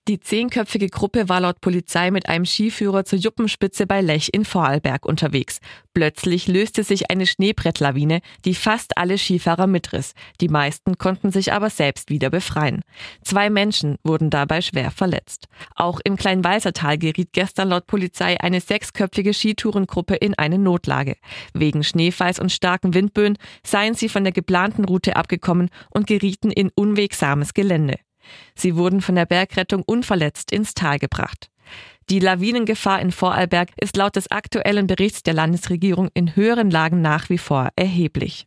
Die 10-köpfige Gruppe war laut Polizei mit einem Skiführer zur Juppenspitze bei Lech in Vorarlberg unterwegs. Plötzlich löste sich eine Schneebrettlawine, die fast alle Skifahrer mitriss. Die meisten konnten sich aber selbst wieder befreien. 2 Menschen wurden dabei schwer verletzt. Auch im Kleinwalsertal geriet gestern laut Polizei eine 6-köpfige Skitourengruppe in eine Notlage. Wegen Schneefalls und starken Windböen seien sie von der geplanten Route abgekommen und gerieten in unwegsames Gelände. Sie wurden von der Bergrettung unverletzt ins Tal gebracht. Die Lawinengefahr in Vorarlberg ist laut des aktuellen Berichts der Landesregierung in höheren Lagen nach wie vor erheblich.